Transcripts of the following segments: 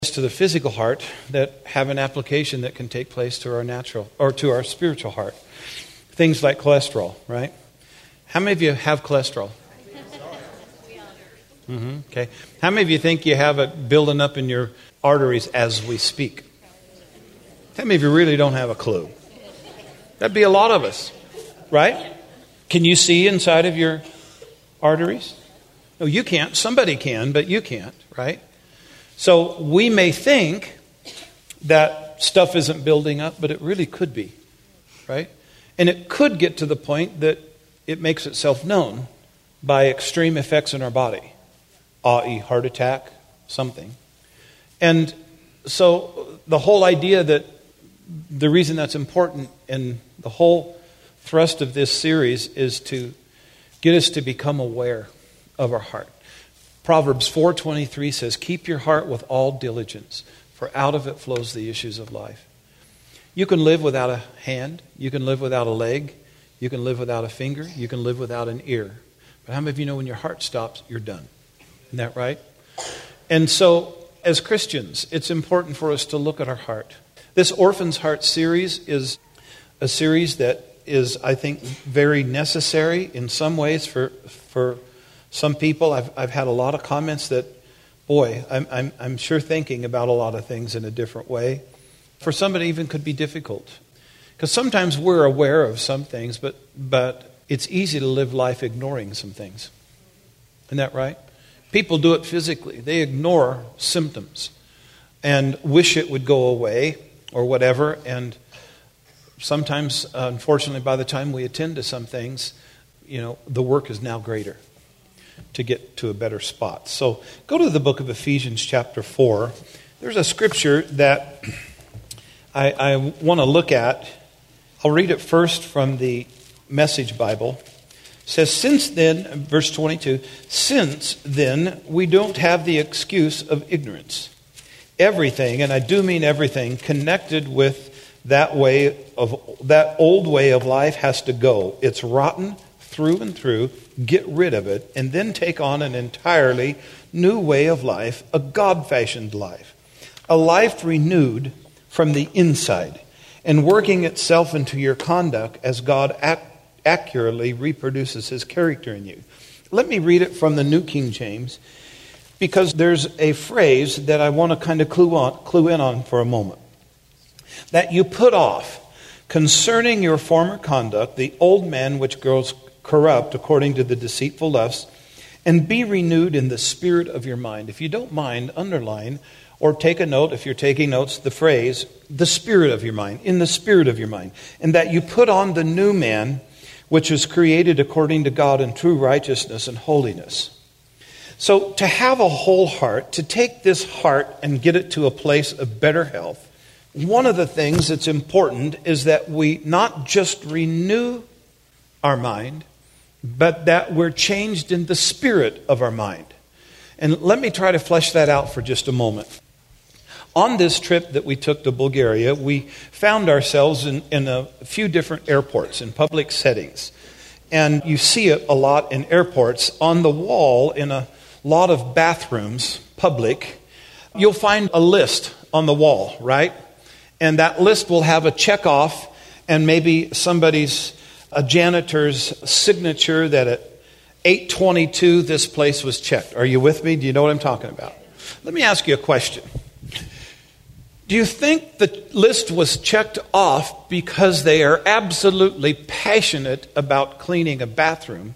to the physical heart that have an application that can take place to our natural or to our spiritual heart. Things like cholesterol, right? How many of you have cholesterol? Okay. How many of you think you have it building up in your arteries as we speak? How many of you really don't have a clue? That'd be a lot of us, right? Can you see inside of your arteries? No, you can't. Somebody can, but you can't, right? So we may think that stuff isn't building up, but it really could be, right? And it could get to the point that it makes itself known by extreme effects in our body, i.e. heart attack, something. And so the whole idea that the reason that's important and the whole thrust of this series is to get us to become aware of our heart. Proverbs 4:23 says, "Keep your heart with all diligence, for out of it flows the issues of life." You can live without a hand. You can live without a leg. You can live without a finger. You can live without an ear. But how many of you know when your heart stops, you're done? Isn't that right? And so, as Christians, it's important for us to look at our heart. This Orphan's Heart series is a series that is, I think, very necessary in some ways for some people. I've had a lot of comments that, boy, I'm sure thinking about a lot of things in a different way. For some, it even could be difficult. Because sometimes we're aware of some things, but it's easy to live life ignoring some things. Isn't that right? People do it physically. They ignore symptoms and wish it would go away or whatever. And sometimes, unfortunately, by the time we attend to some things, the work is now greater to get to a better spot. So go to the book of Ephesians chapter 4. There's a scripture that I want to look at. I'll read it first from the Message Bible. It says, "Since then," verse 22, "since then we don't have the excuse of ignorance. Everything, and I do mean everything, connected with that old way of life has to go. It's rotten through and through. Get rid of it, and then take on an entirely new way of life, a God-fashioned life, a life renewed from the inside, and working itself into your conduct as God accurately reproduces His character in you." Let me read it from the New King James, because there's a phrase that I want to kind of clue in on for a moment. "That you put off, concerning your former conduct, the old man which grows corrupt according to the deceitful lusts, and be renewed in the spirit of your mind." If you don't mind, underline or take a note, if you're taking notes, the phrase, the spirit of your mind, in the spirit of your mind. "And that you put on the new man, which was created according to God in true righteousness and holiness." So to have a whole heart, to take this heart and get it to a place of better health, one of the things that's important is that we not just renew our mind, but that we're changed in the spirit of our mind. And let me try to flesh that out for just a moment. On this trip that we took to Bulgaria, we found ourselves in a few different airports, in public settings. And you see it a lot in airports. On the wall, in a lot of bathrooms, public, you'll find a list on the wall, right? And that list will have a check off and maybe a janitor's signature that at 8:22 this place was checked. Are you with me? Do you know what I'm talking about? Let me ask you a question. Do you think the list was checked off because they are absolutely passionate about cleaning a bathroom,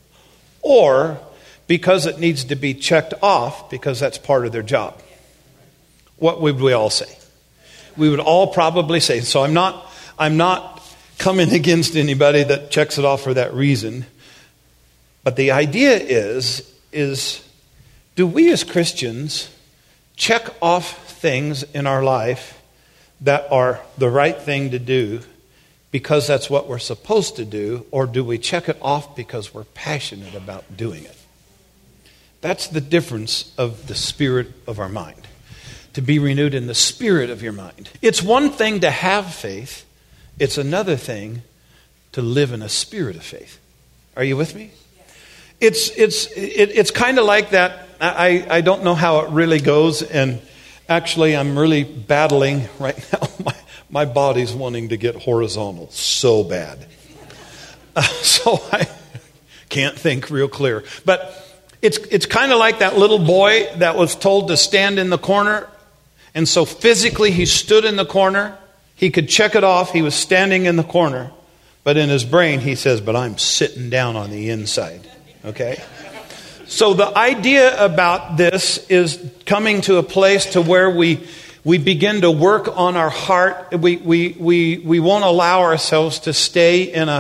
or because it needs to be checked off because that's part of their job? What would we all say? We would all probably say, so I'm not coming against anybody that checks it off for that reason. But the idea is do we as Christians check off things in our life that are the right thing to do because that's what we're supposed to do, or do we check it off because we're passionate about doing it? That's the difference of the spirit of our mind. To be renewed in the spirit of your mind. It's one thing to have faith. It's another thing to live in a spirit of faith. Are you with me? It's kind of like that. I don't know how it really goes, and Actually, I'm really battling right now. My body's wanting to get horizontal so bad. So I can't think real clear. But it's kind of like that little boy that was told to stand in the corner. And so physically he stood in the corner. He could check it off. He was standing in the corner. But in his brain he says, but I'm sitting down on the inside. Okay? So the idea about this is coming to a place to where we begin to work on our heart. We won't allow ourselves to stay in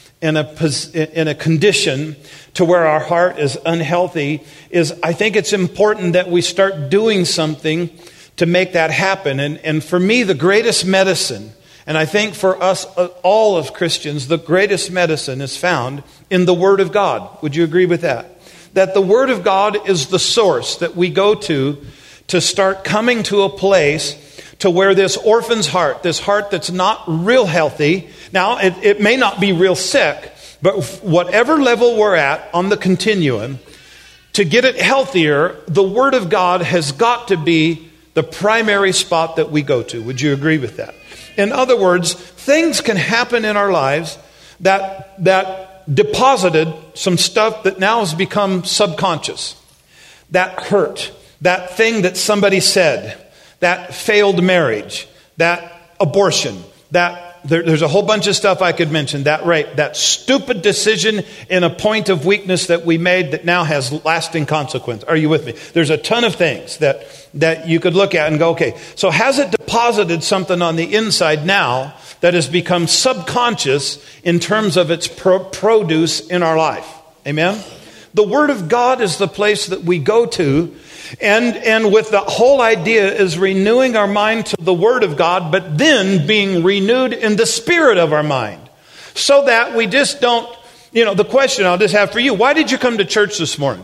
a condition to where our heart is unhealthy. I think it's important that we start doing something to make that happen. And for me, the greatest medicine, and I think for us all as Christians, the greatest medicine is found in the Word of God. Would you agree with that? That the Word of God is the source that we go to start coming to a place to where this orphan's heart, this heart that's not real healthy, now it may not be real sick, but whatever level we're at on the continuum, to get it healthier, the Word of God has got to be the primary spot that we go to. Would you agree with that? In other words, things can happen in our lives that deposited some stuff that now has become subconscious. That hurt, that thing that somebody said, that failed marriage, that abortion, there's a whole bunch of stuff I could mention, that rape, that stupid decision in a point of weakness that we made that now has lasting consequence. Are you with me? There's a ton of things that you could look at and go, okay, so has it deposited something on the inside now that has become subconscious in terms of its produce in our life? Amen? The Word of God is the place that we go to, and with the whole idea is renewing our mind to the Word of God, but then being renewed in the spirit of our mind. So that we just don't, the question I'll just have for you, why did you come to church this morning?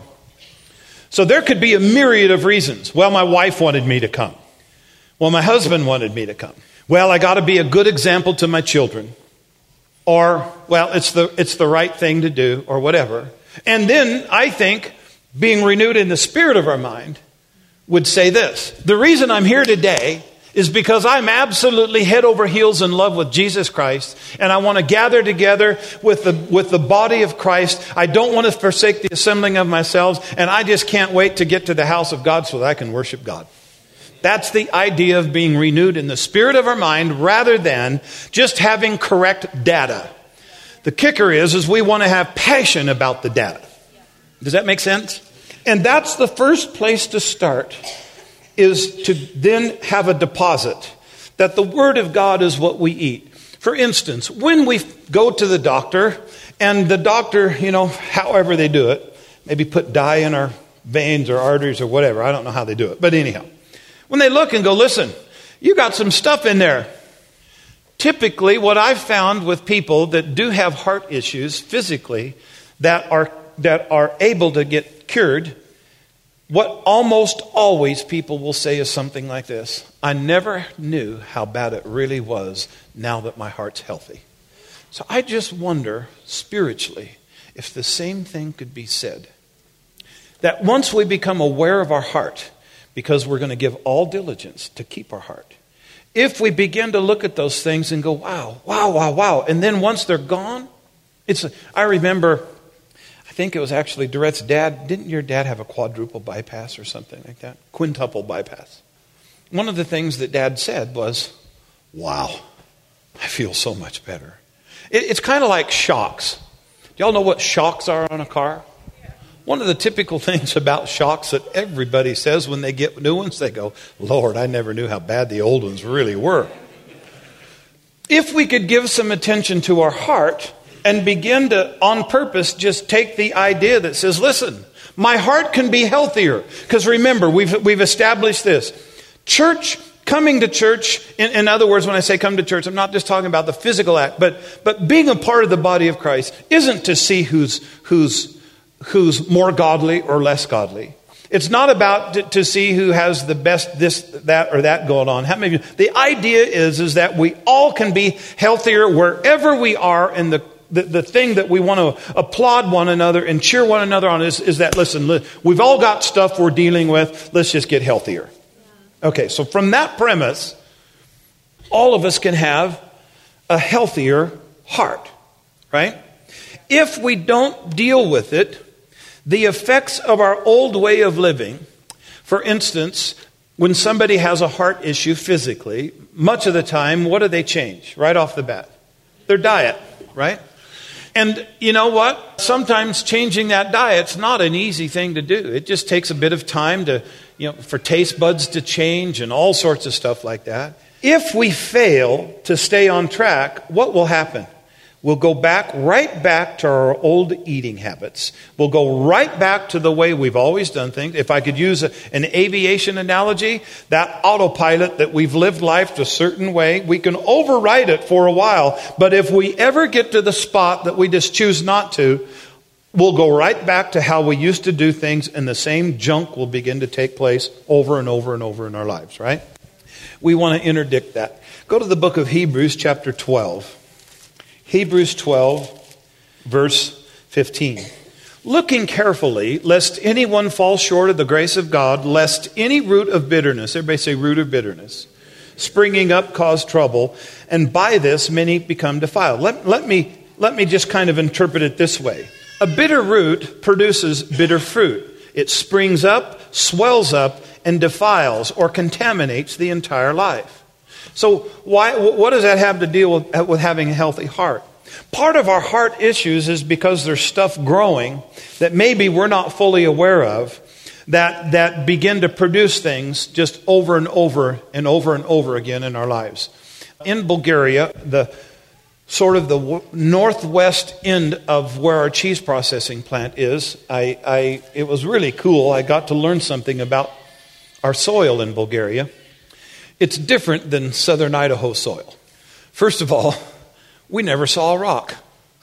So there could be a myriad of reasons. Well, my wife wanted me to come. Well, my husband wanted me to come. Well, I got to be a good example to my children. Or, well, it's the right thing to do, or whatever. And then I think being renewed in the spirit of our mind would say this. The reason I'm here today is because I'm absolutely head over heels in love with Jesus Christ, and I want to gather together with the body of Christ. I don't want to forsake the assembling of myself, and I just can't wait to get to the house of God so that I can worship God. That's the idea of being renewed in the spirit of our mind rather than just having correct data. The kicker is we want to have passion about the data. Does that make sense? And that's the first place to start, is to then have a deposit that the Word of God is what we eat. For instance, when we go to the doctor, and the doctor, however they do it, maybe put dye in our veins or arteries or whatever. I don't know how they do it. But anyhow, when they look and go, listen, you got some stuff in there. Typically, what I've found with people that do have heart issues physically that are able to get cured, what almost always people will say is something like this: I never knew how bad it really was now that my heart's healthy. So I just wonder, spiritually, if the same thing could be said. That once we become aware of our heart, because we're going to give all diligence to keep our heart, if we begin to look at those things and go, wow, and then once they're gone, I remember, I think it was actually Dorette's dad. Didn't your dad have a quadruple bypass or something like that? Quintuple bypass. One of the things that Dad said was, wow, I feel so much better. It's kind of like shocks. Do y'all know what shocks are on a car? One of the typical things about shocks that everybody says when they get new ones, they go, Lord, I never knew how bad the old ones really were. If we could give some attention to our heart and begin to, on purpose, just take the idea that says, listen, my heart can be healthier. Because remember, we've established this. Church, coming to church, in other words, when I say come to church, I'm not just talking about the physical act, but being a part of the body of Christ isn't to see who's more godly or less godly. It's not about to see who has the best this, that, or that going on. How many of you? The idea is that we all can be healthier wherever we are, and the thing that we want to applaud one another and cheer one another on is that, listen, we've all got stuff we're dealing with. Let's just get healthier. Okay, so from that premise, all of us can have a healthier heart, right? If we don't deal with it, the effects of our old way of living, for instance, when somebody has a heart issue physically, much of the time, what do they change right off the bat? Their diet, right? And you know what? Sometimes changing that diet's not an easy thing to do. It just takes a bit of time to, for taste buds to change and all sorts of stuff like that. If we fail to stay on track, what will happen? We'll go right back to our old eating habits. We'll go right back to the way we've always done things. If I could use an aviation analogy, that autopilot that we've lived life a certain way, we can override it for a while. But if we ever get to the spot that we just choose not to, we'll go right back to how we used to do things, and the same junk will begin to take place over and over and over in our lives, right? We want to interdict that. Go to the book of Hebrews, chapter 12. Hebrews 12, verse 15. Looking carefully, lest anyone fall short of the grace of God, lest any root of bitterness, everybody say root of bitterness, springing up cause trouble, and by this many become defiled. Let me just kind of interpret it this way. A bitter root produces bitter fruit. It springs up, swells up, and defiles or contaminates the entire life. So what does that have to deal with having a healthy heart? Part of our heart issues is because there's stuff growing that maybe we're not fully aware of that begin to produce things just over and over and over and over again in our lives. In Bulgaria, the northwest end of where our cheese processing plant is, it was really cool. I got to learn something about our soil in Bulgaria. It's different than southern Idaho soil. First of all, we never saw a rock.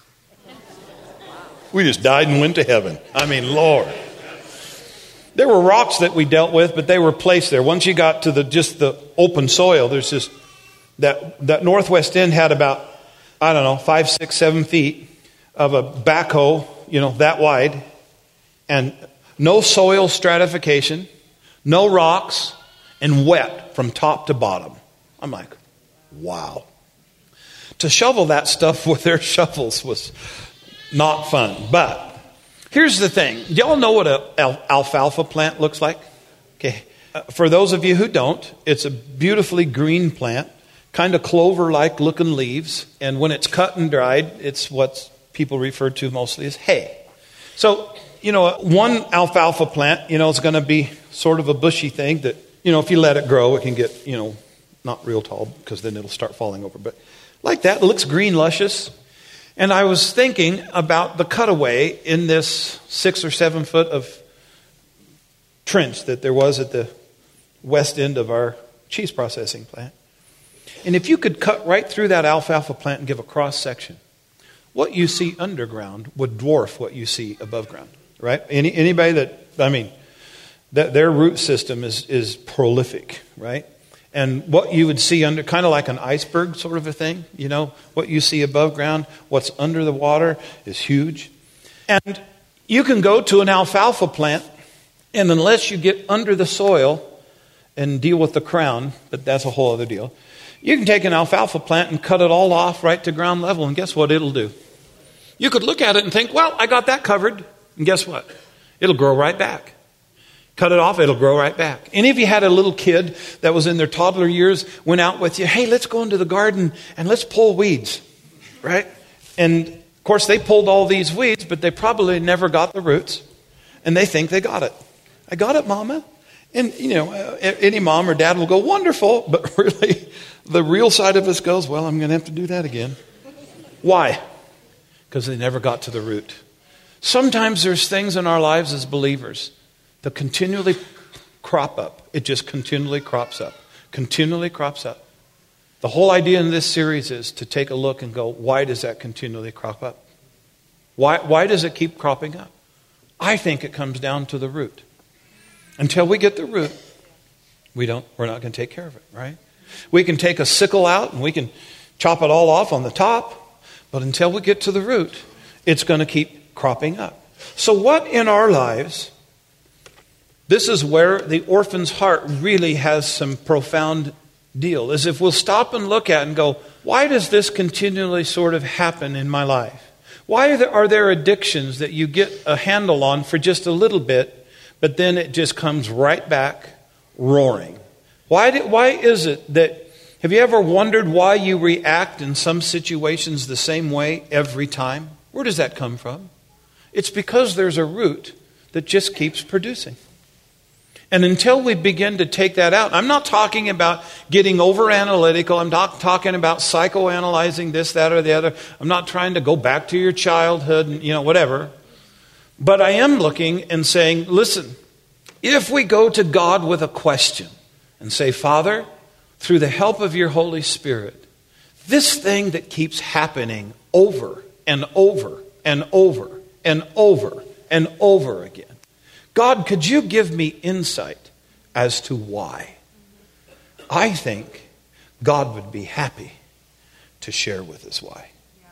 We just died and went to heaven. I mean, Lord. There were rocks that we dealt with, but they were placed there. Once you got to the open soil, there's just that northwest end had about, 5, 6, 7 feet of a backhoe, that wide, and no soil stratification, no rocks, and wet from top to bottom. I'm like, wow. To shovel that stuff with their shovels was not fun. But here's the thing. Do y'all know what an alfalfa plant looks like? Okay. For those of you who don't, it's a beautifully green plant, kind of clover-like looking leaves. And when it's cut and dried, it's what people refer to mostly as hay. So, one alfalfa plant, is going to be sort of a bushy thing that, if you let it grow, it can get, not real tall because then it'll start falling over. But like that, it looks green, luscious. And I was thinking about the cutaway in this 6 or 7 foot of trench that there was at the west end of our cheese processing plant. And if you could cut right through that alfalfa plant and give a cross section, what you see underground would dwarf what you see above ground, right? Anybody that their root system is prolific, right? And what you would see under, kind of like an iceberg sort of a thing, what you see above ground, what's under the water is huge. And you can go to an alfalfa plant, and unless you get under the soil and deal with the crown, but that's a whole other deal, you can take an alfalfa plant and cut it all off right to ground level, and guess what it'll do? You could look at it and think, well, I got that covered, and guess what? It'll grow right back. Cut it off, it'll grow right back. Any of you had a little kid that was in their toddler years, went out with you, hey, let's go into the garden and let's pull weeds, right? And of course they pulled all these weeds, but they probably never got the roots, and they think they got it. I got it, Mama. And, any mom or dad will go, wonderful, but really the real side of us goes, well, I'm going to have to do that again. Why? Because they never got to the root. Sometimes there's things in our lives as believers that continually crop up. It just continually crops up. Continually crops up. The whole idea in this series is to take a look and go, why does that continually crop up? Why does it keep cropping up? I think it comes down to the root. Until we get the root, we're not going to take care of it, right? We can take a sickle out and we can chop it all off on the top, but until we get to the root, it's going to keep cropping up. So what in our lives This is where the orphan's heart really has some profound deal, is if we'll stop and look at it and go, why does this continually sort of happen in my life? Why are there addictions that you get a handle on for just a little bit, but then it just comes right back roaring? Why is it that, have you ever wondered why you react in some situations the same way every time? Where does that come from? It's because there's a root that just keeps producing. And until we begin to take that out, I'm not talking about getting over analytical. I'm not talking about psychoanalyzing this, that, or the other. I'm not trying to go back to your childhood and, whatever. But I am looking and saying, listen, if we go to God with a question and say, Father, through the help of your Holy Spirit, this thing that keeps happening over and over and over and over and over again, God, could you give me insight as to why? I think God would be happy to share with us why.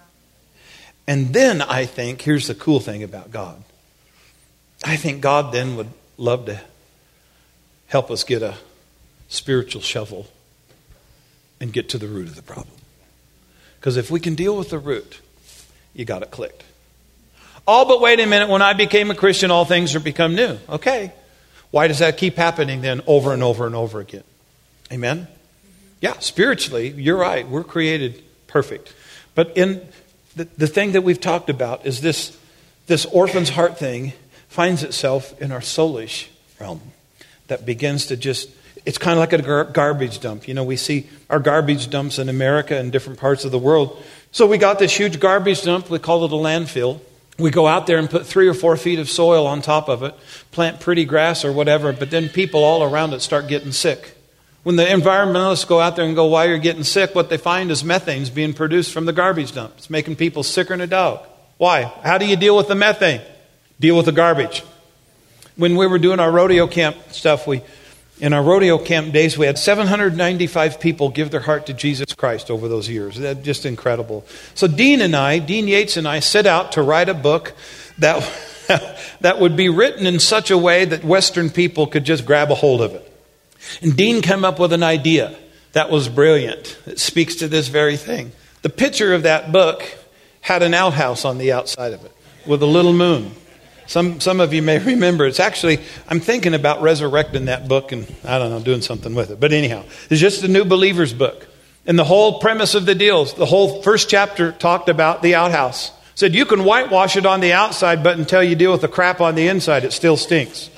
And then I think, here's the cool thing about God. I think God then would love to help us get a spiritual shovel and get to the root of the problem. Because if we can deal with the root, you got it clicked. Oh, but wait a minute, when I became a Christian, all things are become new. Okay. Why does that keep happening then over and over and over again? Amen? Yeah, spiritually, you're right. We're created perfect. But in the thing that we've talked about is this orphan's heart thing finds itself in our soulish realm that begins to just, it's kind of like a garbage dump. We see our garbage dumps in America and different parts of the world. So we got this huge garbage dump. We call it a landfill. We go out there and put 3 or 4 feet of soil on top of it, plant pretty grass or whatever, but then people all around it start getting sick. When the environmentalists go out there and go, why you're getting sick, what they find is methane's being produced from the garbage dump. It's making people sicker than a dog. Why? How do you deal with the methane? Deal with the garbage. When we were doing our rodeo camp stuff, in our rodeo camp days, we had 795 people give their heart to Jesus Christ over those years. That's just incredible. So Dean Yates and I set out to write a book that would be written in such a way that Western people could just grab a hold of it. And Dean came up with an idea that was brilliant. It speaks to this very thing. The picture of that book had an outhouse on the outside of it with a little moon. Some of you may remember. It's actually, I'm thinking about resurrecting that book and, I don't know, doing something with it. But anyhow, it's just a New Believer's book. And the whole premise of the deals, the whole first chapter talked about the outhouse. Said you can whitewash it on the outside, but until you deal with the crap on the inside, it still stinks.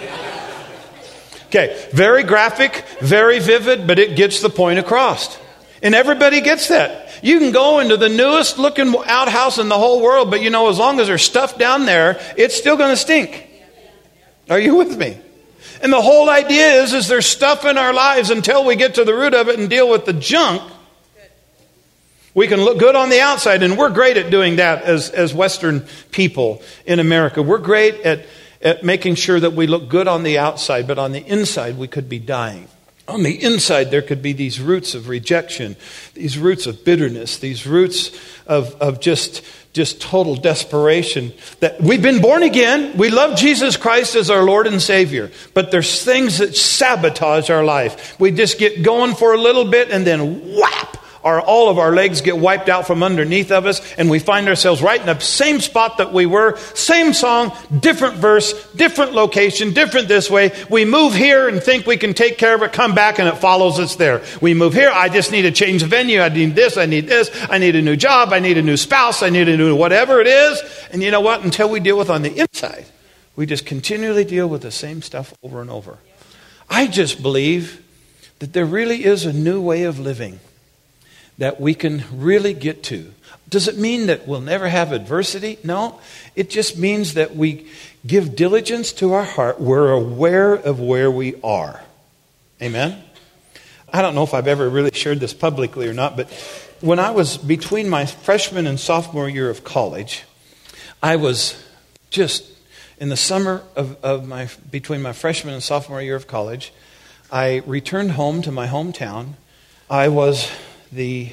Okay, very graphic, very vivid, but it gets the point across. And everybody gets that. You can go into the newest looking outhouse in the whole world, but as long as there's stuff down there, it's still going to stink. Are you with me? And the whole idea is there's stuff in our lives until we get to the root of it and deal with the junk. We can look good on the outside, and we're great at doing that as Western people in America. We're great at making sure that we look good on the outside, but on the inside we could be dying. On the inside, there could be these roots of rejection, these roots of bitterness, these roots of just total desperation. That we've been born again. We love Jesus Christ as our Lord and Savior. But there's things that sabotage our life. We just get going for a little bit and then whap! All of our legs get wiped out from underneath of us, and we find ourselves right in the same spot that we were. Same song, different verse, different location, different this way. We move here and think we can take care of it, come back, and it follows us there. We move here, I just need to change the venue. I need this, I need this. I need a new job. I need a new spouse. I need a new whatever it is. And you know what? Until we deal with on the inside, we just continually deal with the same stuff over and over. I just believe that there really is a new way of living that we can really get to. Does it mean that we'll never have adversity? No. It just means that we give diligence to our heart. We're aware of where we are. Amen? I don't know if I've ever really shared this publicly or not, but when I was between my freshman and sophomore year of college, I was just in the summer between my freshman and sophomore year of college, I returned home to my hometown. I was the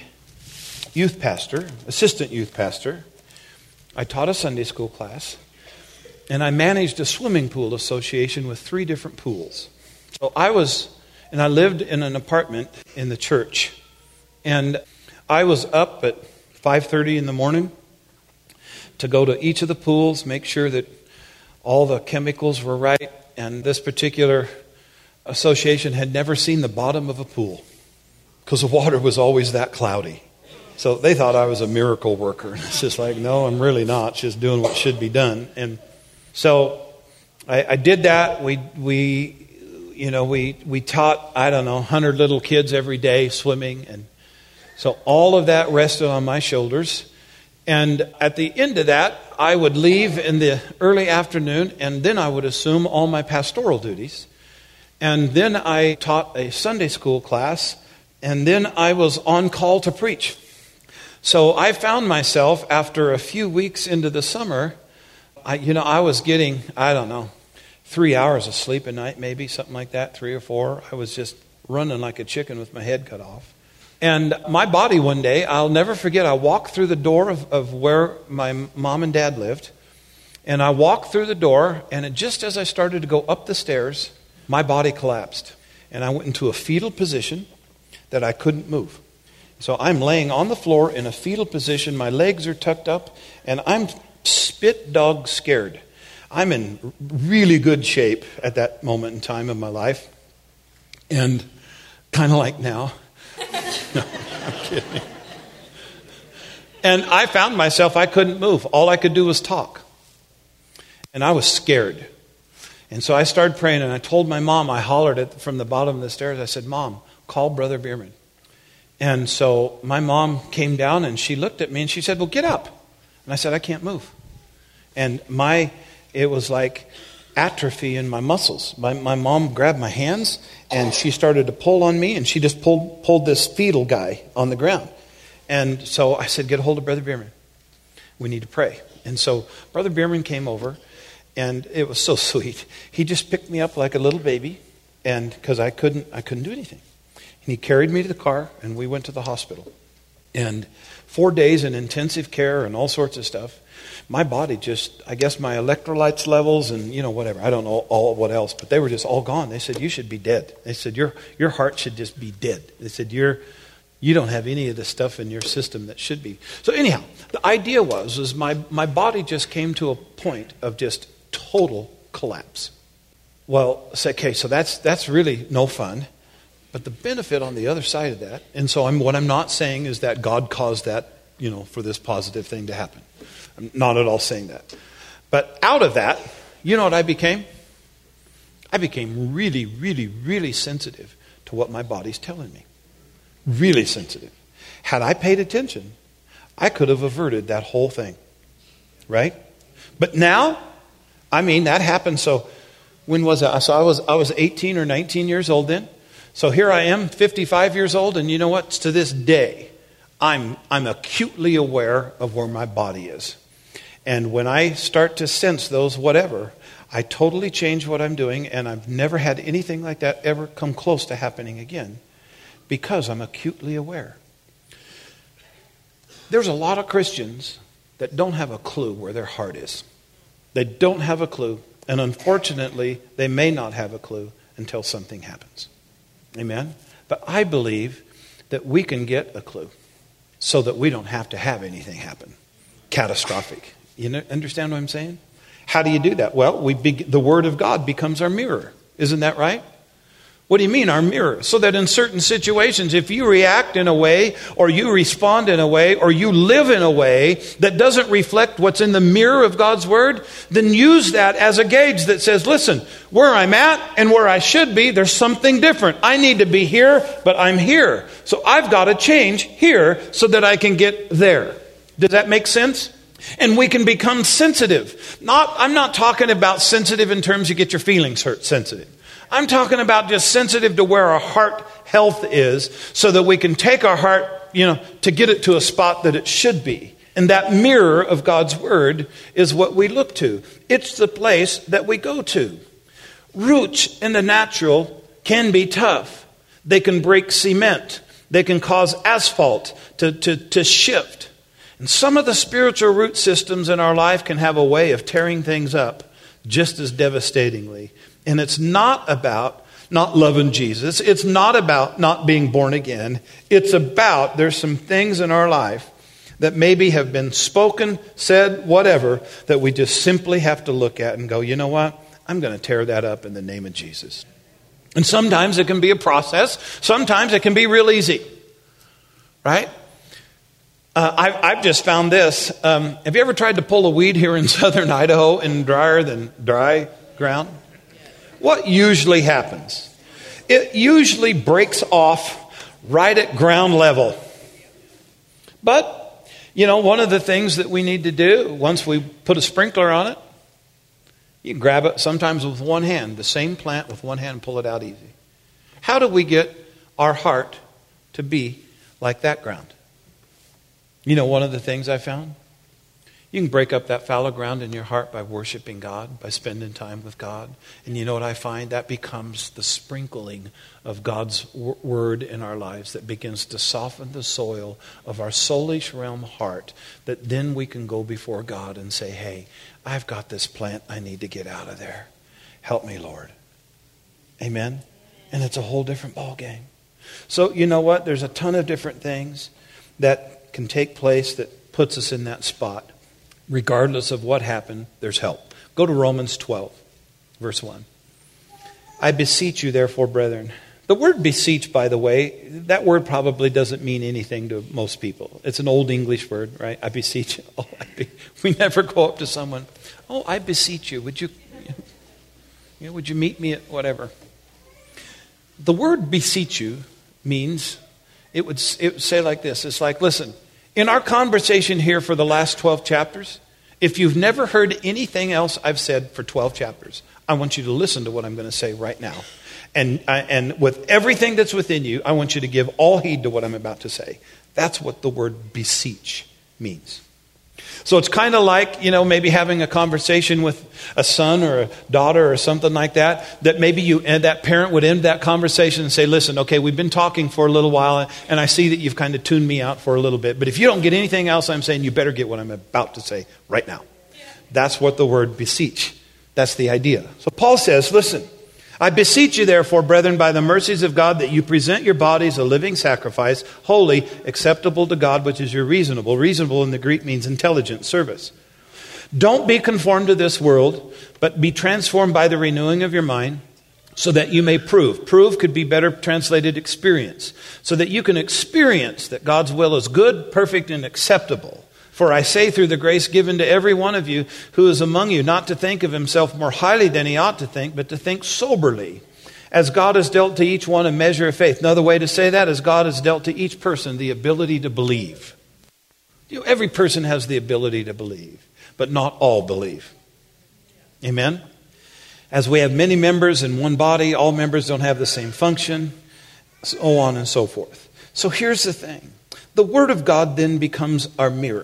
assistant youth pastor. I taught a Sunday school class. And I managed a swimming pool association with 3 different pools. So I lived in an apartment in the church. And I was up at 5:30 in the morning to go to each of the pools, make sure that all the chemicals were right. And this particular association had never seen the bottom of a pool because the water was always that cloudy. So they thought I was a miracle worker. And it's just like, no, I'm really not. Just doing what should be done. And so I did that. We taught, 100 little kids every day swimming. And so all of that rested on my shoulders. And at the end of that, I would leave in the early afternoon, and then I would assume all my pastoral duties. And then I taught a Sunday school class, and then I was on call to preach. So I found myself, after a few weeks into the summer, I was getting, 3 hours of sleep a night, maybe, something like that, 3 or 4. I was just running like a chicken with my head cut off. And my body one day, I'll never forget, I walked through the door of where my mom and dad lived. And I walked through the door, and just as I started to go up the stairs, my body collapsed. And I went into a fetal position that I couldn't move. So I'm laying on the floor in a fetal position, my legs are tucked up, and I'm spit dog scared. I'm in really good shape at that moment in time of my life. And kind of like now. No, I'm kidding. And I found myself, I couldn't move. All I could do was talk. And I was scared. And so I started praying, and I told my mom, I hollered from the bottom of the stairs, I said, Mom, call Brother Bierman. And so my mom came down, and she looked at me, and she said, well, get up. And I said, I can't move. And it was like atrophy in my muscles. My mom grabbed my hands, and she started to pull on me, and she just pulled this fetal guy on the ground. And so I said, get a hold of Brother Bierman. We need to pray. And so Brother Bierman came over, and it was so sweet. He just picked me up like a little baby, and because I couldn't do anything. And he carried me to the car, and we went to the hospital. And 4 days in intensive care and all sorts of stuff. My body just, I guess my electrolytes levels and, whatever. I don't know all what else, but they were just all gone. They said, you should be dead. They said, your heart should just be dead. They said, you don't have any of the stuff in your system that should be. So anyhow, the idea was my body just came to a point of just total collapse. Well, okay, so that's really no fun. But the benefit on the other side of that, and so what I'm not saying is that God caused that, for this positive thing to happen. I'm not at all saying that. But out of that, you know what I became? I became really, really, really sensitive to what my body's telling me. Really sensitive. Had I paid attention, I could have averted that whole thing. Right? But now, that happened. So when was it? So I was 18 or 19 years old then. So here I am, 55 years old, and you know what? To this day, I'm acutely aware of where my body is. And when I start to sense those whatever, I totally change what I'm doing, and I've never had anything like that ever come close to happening again because I'm acutely aware. There's a lot of Christians that don't have a clue where their heart is. They don't have a clue, and unfortunately, they may not have a clue until something happens. Amen? But I believe that we can get a clue so that we don't have to have anything happen. Catastrophic. You understand what I'm saying? How do you do that? Well, the Word of God becomes our mirror. Isn't that right? What do you mean, our mirror? So that in certain situations, if you react in a way, or you respond in a way, or you live in a way that doesn't reflect what's in the mirror of God's Word, then use that as a gauge that says, listen, where I'm at and where I should be, there's something different. I need to be here, but I'm here. So I've got to change here so that I can get there. Does that make sense? And we can become sensitive. I'm not talking about sensitive in terms you get your feelings hurt sensitive. I'm talking about just sensitive to where our heart health is so that we can take our heart, to get it to a spot that it should be. And that mirror of God's Word is what we look to. It's the place that we go to. Roots in the natural can be tough. They can break cement. They can cause asphalt to shift. And some of the spiritual root systems in our life can have a way of tearing things up just as devastatingly. And it's not about not loving Jesus. It's not about not being born again. It's about there's some things in our life that maybe have been spoken, said, whatever, that we just simply have to look at and go, you know what? I'm going to tear that up in the name of Jesus. And sometimes it can be a process. Sometimes it can be real easy. Right? I've just found this. Have you ever tried to pull a weed here in southern Idaho in drier than dry ground? What usually happens? It usually breaks off right at ground level. But, one of the things that we need to do once we put a sprinkler on it, you can grab it sometimes with one hand, the same plant with one hand and pull it out easy. How do we get our heart to be like that ground? One of the things I found? You can break up that fallow ground in your heart by worshiping God, by spending time with God. And you know what I find? That becomes the sprinkling of God's word in our lives that begins to soften the soil of our soulish realm heart, that then we can go before God and say, hey, I've got this plant I need to get out of there. Help me, Lord. Amen? And it's a whole different ballgame. So you know what? There's a ton of different things that can take place that puts us in that spot. Regardless of what happened, there's help. Go to Romans 12, verse 1. I beseech you, therefore, brethren. The word beseech, by the way, that word probably doesn't mean anything to most people. It's an old English word, right? I beseech you. We never go up to someone, I beseech you. Would you meet me at whatever? The word beseech you means, it would say like this. It's like, listen, in our conversation here for the last 12 chapters, if you've never heard anything else I've said for 12 chapters, I want you to listen to what I'm going to say right now. And with everything that's within you, I want you to give all heed to what I'm about to say. That's what the word beseech means. So it's kind of like, maybe having a conversation with a son or a daughter or something like that maybe that parent would end that conversation and say, listen, okay, we've been talking for a little while and I see that you've kind of tuned me out for a little bit. But if you don't get anything else I'm saying, you better get what I'm about to say right now. That's what the word beseech. That's the idea. So Paul says, listen, I beseech you, therefore, brethren, by the mercies of God, that you present your bodies a living sacrifice, holy, acceptable to God, which is your reasonable. Reasonable in the Greek means intelligent service. Don't be conformed to this world, but be transformed by the renewing of your mind, so that you may prove. Prove could be better translated experience. So that you can experience that God's will is good, perfect, and acceptable. For I say through the grace given to every one of you who is among you, not to think of himself more highly than he ought to think, but to think soberly, as God has dealt to each one a measure of faith. Another way to say that is God has dealt to each person the ability to believe. Every person has the ability to believe, but not all believe. Amen? As we have many members in one body, all members don't have the same function, so on and so forth. So here's the thing. The Word of God then becomes our mirror.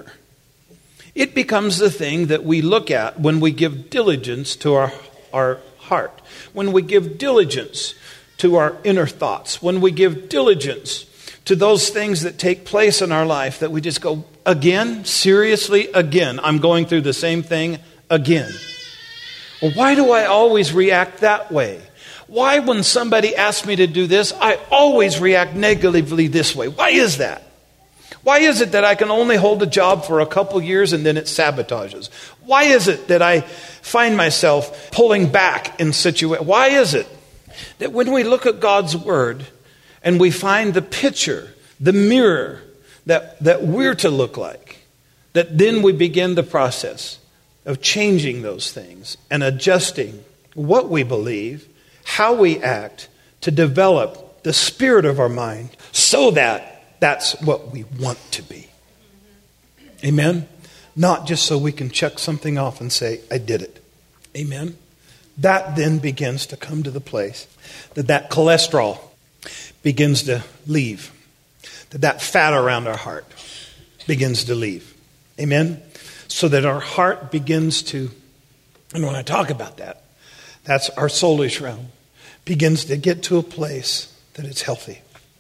It becomes the thing that we look at when we give diligence to our heart, when we give diligence to our inner thoughts, when we give diligence to those things that take place in our life that we just go, again, seriously, again, I'm going through the same thing again. Well, why do I always react that way? Why, when somebody asks me to do this, I always react negatively this way? Why is that? Why is it that I can only hold a job for a couple years and then it sabotages? Why is it that I find myself pulling back in situations? Why is it that when we look at God's Word and we find the picture, the mirror that we're to look like, that then we begin the process of changing those things and adjusting what we believe, how we act, to develop the spirit of our mind so that that's what we want to be. Amen? Not just so we can check something off and say, I did it. Amen? That then begins to come to the place that cholesterol begins to leave. That fat around our heart begins to leave. Amen? So that our heart begins to, and when I talk about that, that's our soulish realm, begins to get to a place that it's healthy.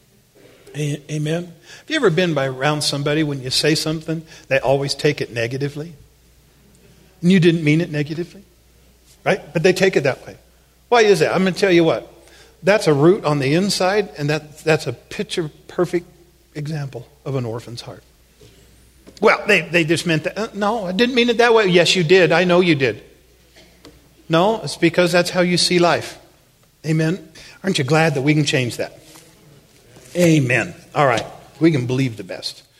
Amen? Have you ever been around somebody when you say something, they always take it negatively? And you didn't mean it negatively? right? But they take it that way. Why is that? I'm going to tell you what. That's a root on the inside, and that's a picture-perfect example of an orphan's heart. Well, they just meant that. No, I didn't mean it that way. Yes, you did. I know you did. No, it's because that's how you see life. Amen? Aren't you glad that we can change that? Amen. All right. We can believe the best.